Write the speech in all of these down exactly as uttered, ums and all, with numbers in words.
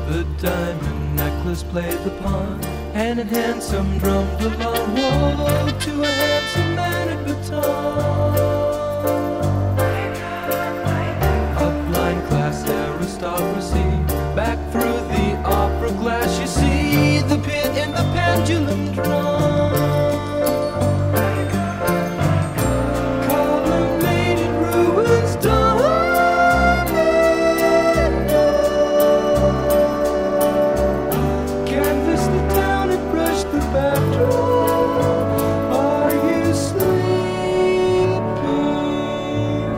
The diamond necklace played the pawn, hand in hand some drummed along. Whoa, to a handsome man at baton. Upline class aristocracy, back through the opera glass you see the pit in the pendulum drum. Columnated ruins done. Canvas the town and brush the backdrop. Are you sleeping?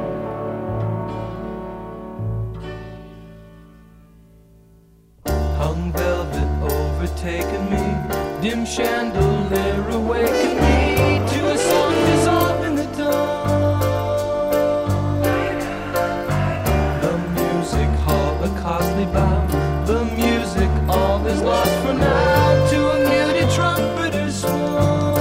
Hung velvet overtaken me, dim chandelier awakened me to a song dissolved in the dawn. The music hall, a costly bow. The music all is lost for now to a muted trumpeter's swan.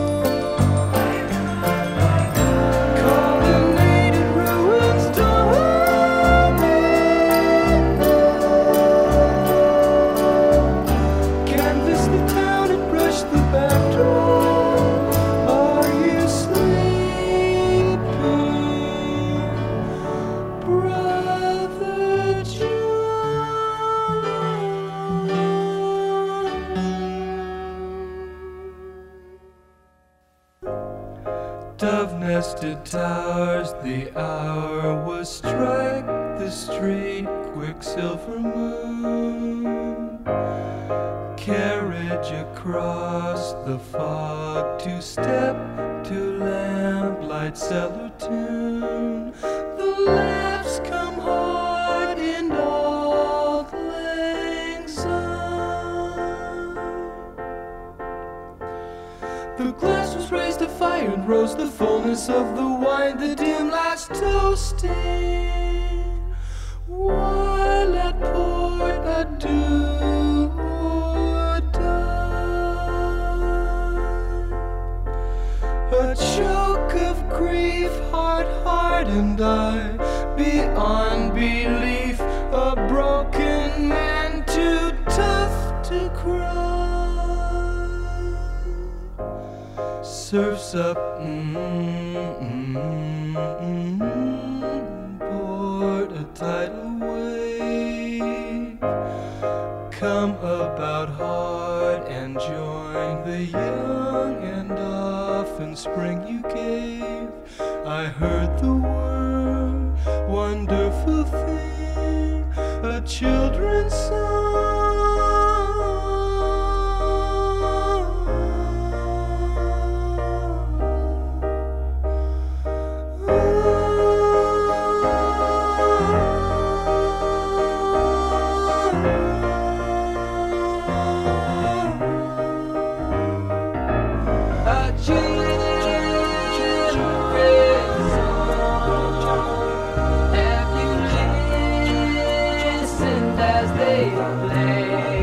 Columnated ruins done. Canvas the town and brush the backdrop. Are you sleeping, Brother John? Dove-nested towers, the hour was strike the street, quicksilver moon. Carriage across the fog, to step to lamplight cellar tune. The laughs come hard in Auld Lang Syne. The glass was raised to fire and rose the fullness of the wine, the dim last toasting. While at port adieu or die. A choke of grief, heart hardened I, beyond belief, a broken man too tough to cry. Surfs up, mm-mm-mm-mm, board a tidal wave. Come about hard and join the young, and often spring you gave. I heard the word, wonderful thing, a children's song. Have you listened as they play?